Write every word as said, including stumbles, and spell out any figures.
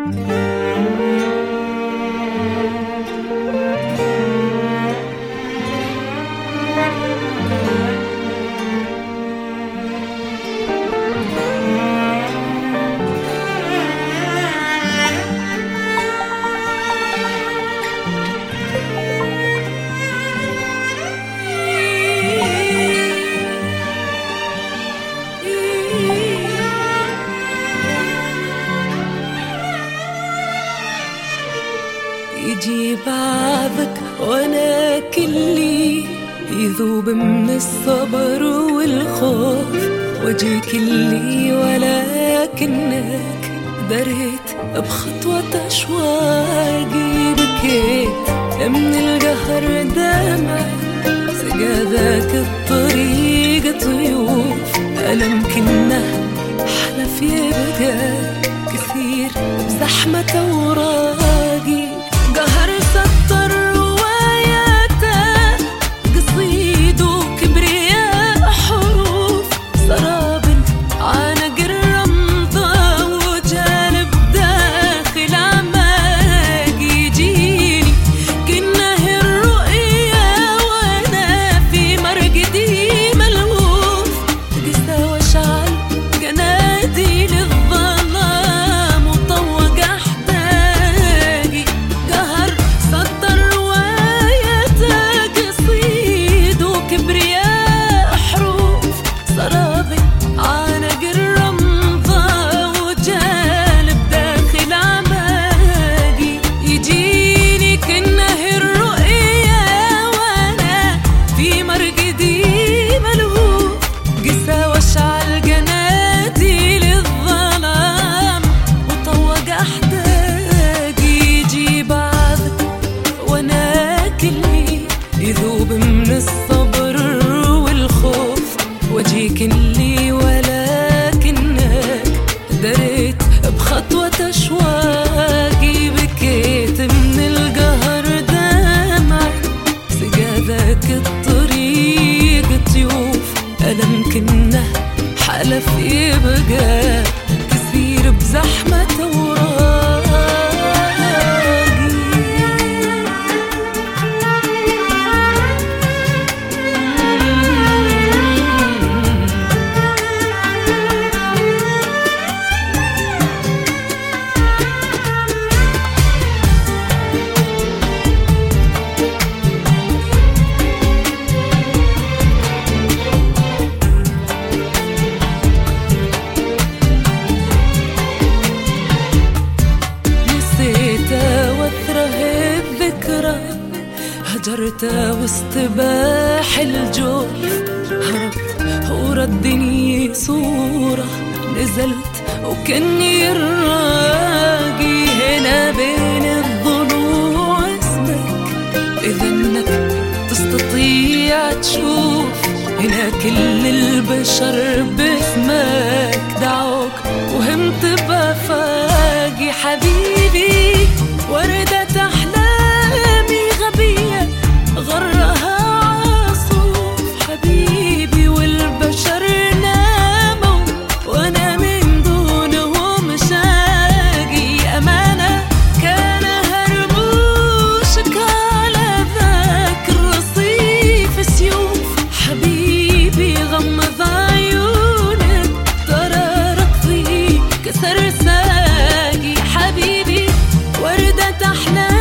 يجي بعدك وانا كلي يذوب من الصبر والخوف، وجهي كلي ولكنك دريت بخطوة أشواقي، بكيت من القهر دمع سقى ذاك الطريق طيوف، ألم كنه حلف يبقى كثير بزحمة أوراقي، قهر سطر رواياته قصيد وكبرياء حروف، سراب عانق الرمضة وجانب داخل أعماقي، يجيني كنه الرؤيا وأنا في مرقدي ملهوف، قسى وشعل قناديل الظلام وطوق أحداقي، قهر سطر روايته قصيد وكبرياء حروف، سرابي عانق الرمضة وجالب داخل أعماقي، يجيني كنه الرؤيا وأنا في مرقدي ملهوف، قسى واشعل قناديل الظلام وطوق أحداقي، يجي بعدك وانا كلي يذوب من الصبر والخوف، وجهي كلي ولكنك دريت بخطوة أشواقي، بكيت من القهر دمع سقى ذاك الطريق طيوف، ألم كنه حلف يبقى كثير بزحمة أوراقي. هجرته واستباح الجوف، هربت وردني صورة، نزلت وكني الراقي هنا بين الضلوع اسمك، إذا انك تستطيع تشوف هنا كل البشر باسمك دعوك، وهمت بفاقي حبيبي وردة أحلامي غبية غرها عاصف، حبيبي والبشر ناموا وانا من دونهم شاقي، أمانة كان هرموشك على ذاك الرصيف سيوف، حبيبي غمض عيونك ترى ركضي كسر ساقي، حبيبي وردة أحلامي